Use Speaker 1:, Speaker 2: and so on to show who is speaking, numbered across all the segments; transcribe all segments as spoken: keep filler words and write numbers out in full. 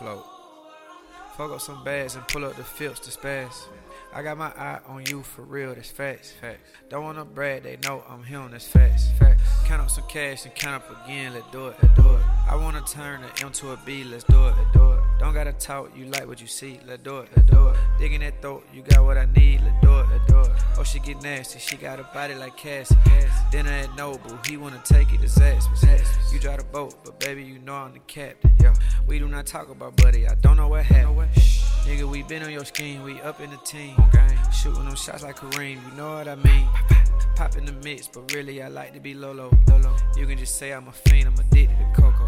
Speaker 1: float. Fuck up some bags and pull up the fields to spaz. I got my eye on you for real, that's facts, facts. Don't wanna brag, they know I'm him, that's facts, facts. Count up some cash and count up again, let's do it, let's do it. I wanna turn an M to a B, let's do it, let's do it. Don't gotta talk, you like what you see, let's do it, let's do it. Digging that throat, you got what I need, let's do it, let's do it. Oh, she get nasty, she got a body like Cassie. Dinner at Noble, he wanna take it to Zaxby's. You drive the boat, but baby, you know I'm the captain. Yeah. We do not talk about buddy, I don't know what happened. Nigga, we been on your scheme, we up in the team. Shooting them shots like Kareem, you know what I mean. Pop in the mix, but really I like to be Lolo. Lolo. You can just say I'm a fiend, I'm addicted to Coco.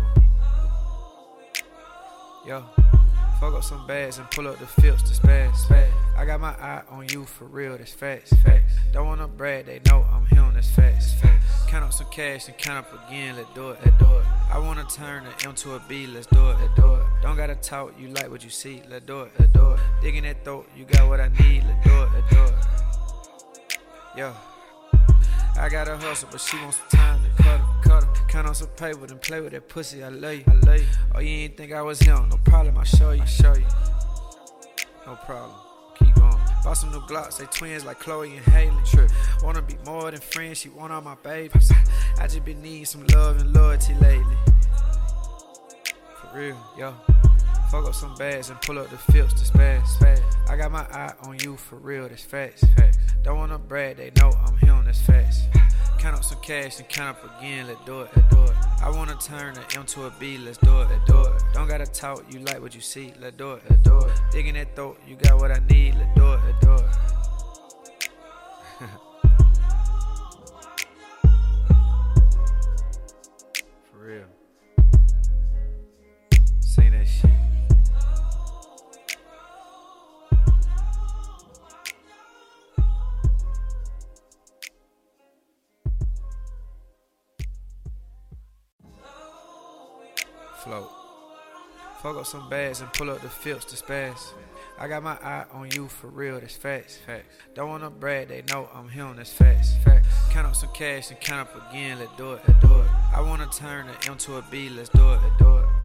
Speaker 1: Yo, fuck up some bags and pull up the fields to spaz, spaz. I got my eye on you for real, that's facts, facts. Don't wanna brag, they know I'm him, that's facts, facts. Count up some cash and count up again, let's do it, let's do it. I wanna turn an M to a B, let's do it, let's do it. Don't gotta talk, you like what you see, let's do it, let's do it. Digging that throat, you got what I need, let's do it, let's do it. Yo, I gotta hustle, but she wants some time to cut her, cut her. Count on some paper and play with that pussy, I love you, I love you. Oh, you ain't think I was him, no problem, I'll show you, I'll show you. No problem, keep going. Bought some new Glocks, they twins like Chloe and Haley. True. Wanna be more than friends, she want all my babies. I just been needing some love and loyalty lately. For real, yo. Fuck up some bags and pull up the fields to spaz, spaz. I got my eye on you for real, that's facts, facts. Don't wanna brag, they know I'm him, that's facts. Count up some cash and count up again, let's do it, let's do it. I wanna turn an M to a B, let's do it, let's do it. Don't gotta talk, you like what you see, let's do it, let's do it. Digging that throat, you got what I need, let's do it, let's do it. For real. Say that shit. Float. Fuck up some bags and pull up the fields to spaz. I got my eye on you for real, that's facts, facts. Don't wanna brag, they know I'm him, that's facts, facts. Count up some cash and count up again, let's do it, let's do it. I wanna turn an M to a B, let's do it, let's do it.